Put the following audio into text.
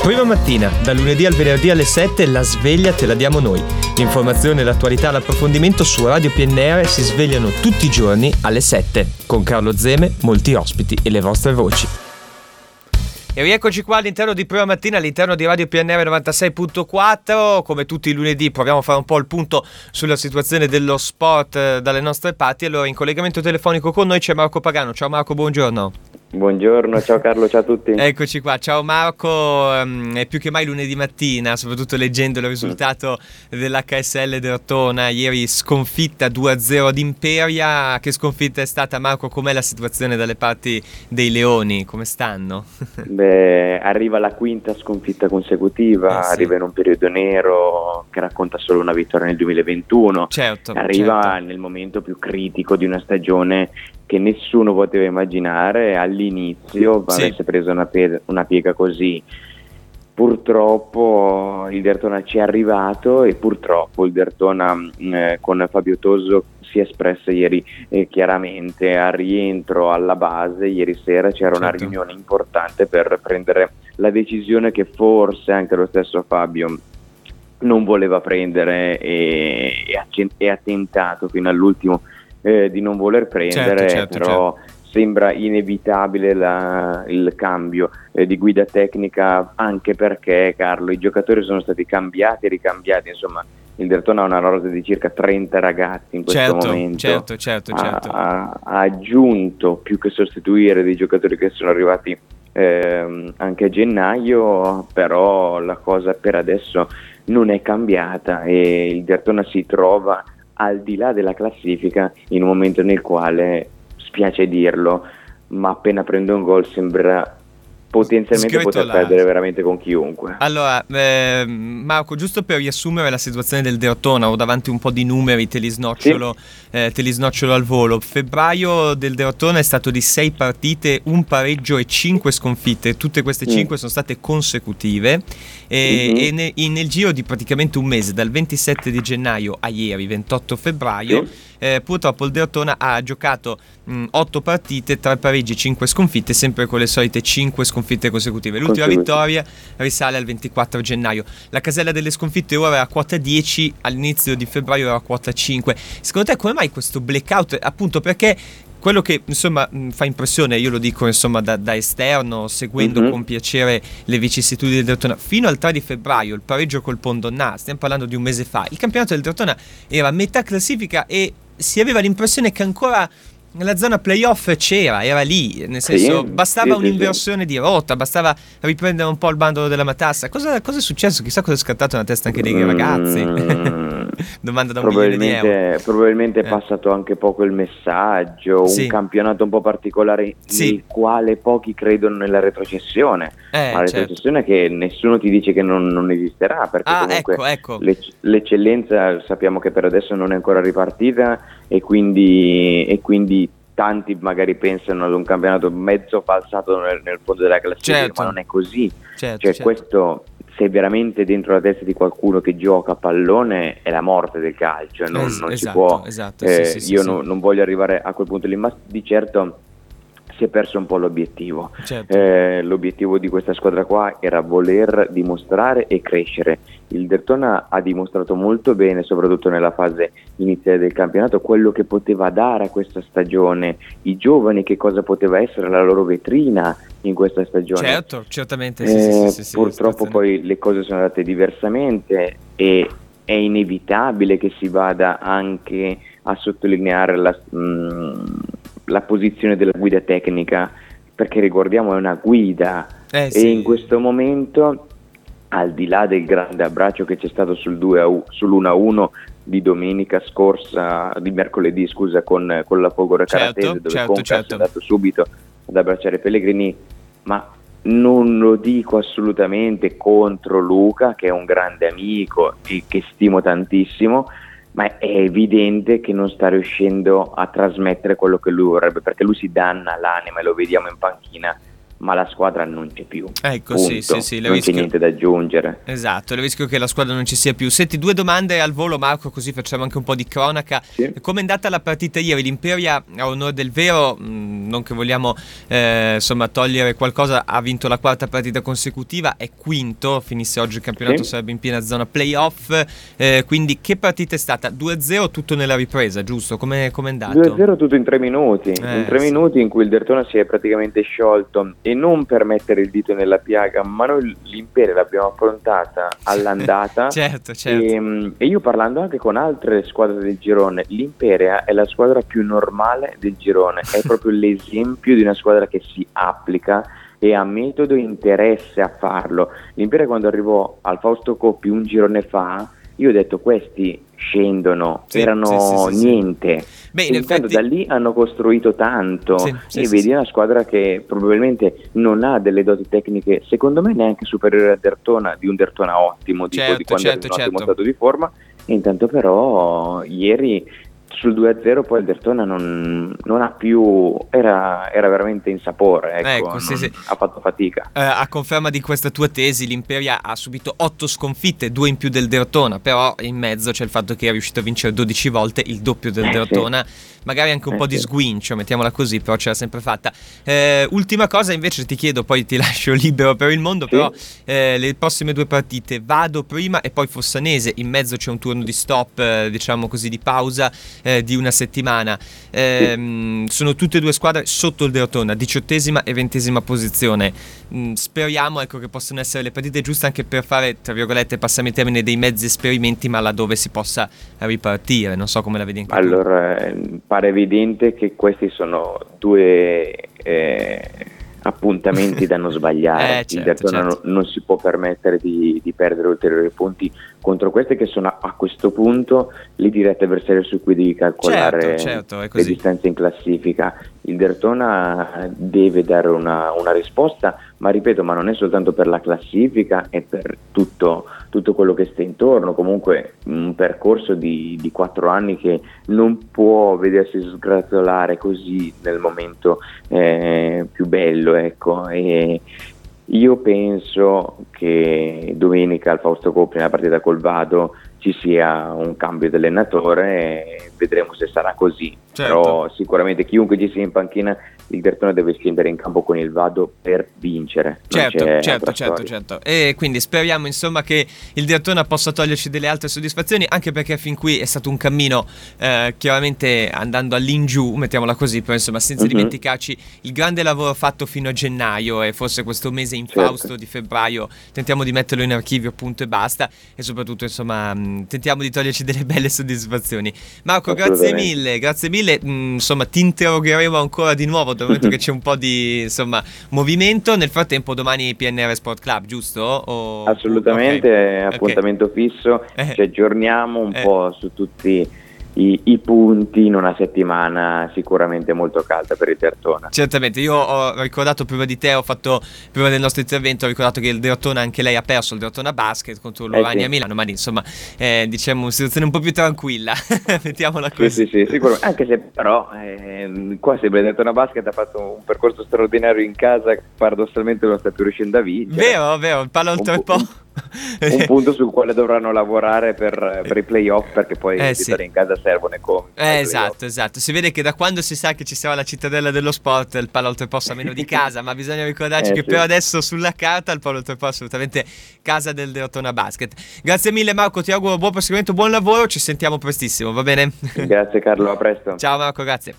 Prima mattina, da lunedì al venerdì alle 7, la sveglia te la diamo noi. L'informazione, l'attualità, l'approfondimento su Radio PNR si svegliano tutti i giorni alle 7, con Carlo Zeme, molti ospiti e le vostre voci. E rieccoci qua all'interno di Prima Mattina, all'interno di Radio PNR 96.4. Come tutti i lunedì proviamo a fare un po' il punto sulla situazione dello sport dalle nostre parti. Allora, in collegamento telefonico con noi c'è Marco Pagano. Ciao Marco, buongiorno. Buongiorno, ciao Carlo, ciao a tutti. Eccoci qua, ciao Marco. È più che mai lunedì mattina, soprattutto leggendo il risultato dell'HSL di Ortona. Ieri sconfitta 2-0 ad Imperia. Che sconfitta è stata, Marco? Com'è la situazione dalle parti dei Leoni? Come stanno? Beh, arriva la quinta sconfitta consecutiva, sì. Arriva in un periodo nero che racconta solo una vittoria nel 2021. Arriva nel momento più critico di una stagione che nessuno poteva immaginare all'inizio avesse preso una piega così. Purtroppo il Derthona ci è arrivato e purtroppo il Derthona con Fabio Toso si è espressa ieri chiaramente. Al rientro alla base ieri sera c'era una riunione importante per prendere la decisione che forse anche lo stesso Fabio non voleva prendere e ha tentato fino all'ultimo di non voler prendere, però sembra inevitabile il cambio di guida tecnica, anche perché, Carlo, i giocatori sono stati cambiati e ricambiati, insomma il Derthona ha una rosa di circa 30 ragazzi in questo momento. Ha aggiunto, più che sostituire, dei giocatori che sono arrivati anche a gennaio, però la cosa per adesso non è cambiata e il Derthona si trova al di là della classifica in un momento nel quale, spiace dirlo, ma appena prende un gol sembra potenzialmente poter perdere veramente con chiunque. Allora, Marco, giusto per riassumere la situazione del Derthona, ho davanti un po' di numeri, te li snocciolo al volo. Febbraio del Derthona è stato di 6 partite, un pareggio e 5 sconfitte. Tutte queste 5 sono state consecutive e nel giro di praticamente un mese, dal 27 di gennaio a ieri, 28 febbraio, purtroppo il Derthona ha giocato 8 partite, 3 pareggi, 5 sconfitte, sempre con le solite 5 sconfitte consecutive. L'ultima vittoria risale al 24 gennaio. La casella delle sconfitte ora era a quota 10, all'inizio di febbraio era a quota 5. Secondo te come mai questo blackout? Appunto perché quello che insomma fa impressione, io lo dico insomma da esterno, seguendo con piacere le vicissitudini del Derthona, fino al 3 di febbraio il pareggio col Pondonnà, stiamo parlando di un mese fa, il campionato del Derthona era a metà classifica e si aveva l'impressione che ancora la zona playoff era lì, nel senso bastava un'inversione di rotta, bastava riprendere un po' il bandolo della matassa. Cosa è successo? Chissà cosa è scattato nella testa anche dei ragazzi. Domanda da $1 milione. Probabilmente è passato anche poco il messaggio, un campionato un po' particolare nel quale pochi credono nella retrocessione, ma la retrocessione che nessuno ti dice che non esisterà, perché comunque l'eccellenza sappiamo che per adesso non è ancora ripartita e quindi tanti magari pensano ad un campionato mezzo falsato nel fondo della classifica, ma non è così. Questo, se veramente dentro la testa di qualcuno che gioca a pallone, è la morte del calcio, non si può. Non voglio arrivare a quel punto lì, ma di certo si è perso un po' l'obiettivo. L'obiettivo di questa squadra qua era voler dimostrare e crescere. Il Derthona ha dimostrato molto bene, soprattutto nella fase iniziale del campionato, quello che poteva dare a questa stagione, i giovani, che cosa poteva essere la loro vetrina in questa stagione. Certamente. Purtroppo poi le cose sono andate diversamente e è inevitabile che si vada anche a sottolineare la posizione della guida tecnica, perché ricordiamo è una guida e in questo momento, al di là del grande abbraccio che c'è stato sull'1-1 di domenica scorsa, di mercoledì scusa, con la Folgore Caratese, dove Concas è andato subito ad abbracciare Pellegrini, ma non lo dico assolutamente contro Luca, che è un grande amico e che stimo tantissimo, ma è evidente che non sta riuscendo a trasmettere quello che lui vorrebbe, perché lui si danna l'anima e lo vediamo in panchina, ma la squadra non c'è più. Ecco, punto. Non c'è niente da aggiungere. Esatto, il rischio che la squadra non ci sia più. Senti, 2 domande al volo, Marco, così facciamo anche un po' di cronaca. Come è andata la partita ieri? L'Imperia, a onore del vero, non che vogliamo insomma togliere qualcosa, ha vinto la 4ª partita consecutiva, è quinto, finisse oggi il campionato sarebbe in piena zona playoff, quindi che partita è stata? 2-0 tutto nella ripresa, giusto? Come è andato? 2-0 tutto in 3 minuti, in 3 minuti in cui il Derthona si è praticamente sciolto, e non per mettere il dito nella piaga, ma noi l'Imperia l'abbiamo affrontata all'andata. certo. E io, parlando anche con altre squadre del girone, l'Imperia è la squadra più normale del girone, è proprio l'esempio di una squadra che si applica e ha metodo e interesse a farlo. L'Imperia, quando arrivò al Fausto Coppi un girone fa, io ho detto questi scendono, erano niente. Beh, in effetti da lì hanno costruito tanto, vedi una squadra che probabilmente non ha delle doti tecniche, secondo me neanche superiore al Derthona, di un Derthona ottimo, di quando è in un ottimo stato di forma. E intanto però ieri sul 2-0 poi il Derthona non ha più, era veramente in sapore, ha fatto fatica. A conferma di questa tua tesi, l'Imperia ha subito 8 sconfitte, 2 in più del Derthona, però in mezzo c'è il fatto che è riuscito a vincere 12 volte, il doppio del Derthona. Magari anche un po' di sguincio, mettiamola così, però ce l'ha sempre fatta. Ultima cosa invece ti chiedo, poi ti lascio libero per il mondo, però le prossime 2 partite, Vado prima e poi Fossanese, in mezzo c'è un turno di stop, diciamo così, di pausa di una settimana. Sono tutte e 2 squadre sotto il Derthona, 18ª e 20ª posizione. Speriamo che possano essere le partite giuste anche per fare, tra virgolette, passami il termine, dei mezzi esperimenti, ma laddove si possa ripartire. Non so come la vedi anche tu. Allora, pare evidente che questi sono 2 appuntamenti da non sbagliare. Il Derthona non si può permettere di perdere ulteriori punti contro queste che sono a questo punto le dirette avversarie su cui devi calcolare le distanze in classifica. Il Derthona deve dare una risposta, ma ripeto, ma non è soltanto per la classifica, è per tutto quello che sta intorno. Comunque un percorso di 4 anni che non può vedersi sgrazolare così nel momento più bello, ecco. E io penso che domenica al Fausto Coppi, nella partita col Vado, ci sia un cambio di allenatore e vedremo se sarà così. Però sicuramente chiunque ci sia in panchina, il Derthona deve scendere in campo con il Vado per vincere. Certo. E quindi speriamo insomma che il Derthona possa toglierci delle altre soddisfazioni, anche perché fin qui è stato un cammino chiaramente andando all'ingiù, mettiamola così, però insomma senza dimenticarci il grande lavoro fatto fino a gennaio, e forse questo mese infausto di febbraio tentiamo di metterlo in archivio, punto e basta, e soprattutto insomma tentiamo di toglierci delle belle soddisfazioni. Marco, grazie mille, insomma ti interrogheremo ancora di nuovo dal momento che c'è un po' di movimento. Nel frattempo domani PNR Sport Club, giusto? Assolutamente, appuntamento fisso, ci aggiorniamo un po' su tutti i punti in una settimana sicuramente molto calda per il Derthona. Certamente, io ho ricordato prima di te, prima del nostro intervento, ho ricordato che il Derthona, anche lei ha perso il Derthona Basket contro l'Urania Milano, ma insomma diciamo una situazione un po' più tranquilla, mettiamola così. Sì, sicuramente, anche se però qua sembra il Derthona Basket ha fatto un percorso straordinario in casa, paradossalmente non sta più riuscendo a vincere. Vero, palla oltre il po'. Un punto sul quale dovranno lavorare per i playoff, perché poi vittorie in casa servono e come. Esatto. Si vede che da quando si sa che ci sarà la cittadella dello sport, il palo oltreposto a meno di casa, ma bisogna ricordarci che per adesso sulla carta il palo oltreposto è assolutamente casa del Derthona Basket. Grazie mille Marco, ti auguro buon proseguimento, buon lavoro, ci sentiamo prestissimo, va bene? Grazie Carlo, a presto. Ciao Marco, grazie.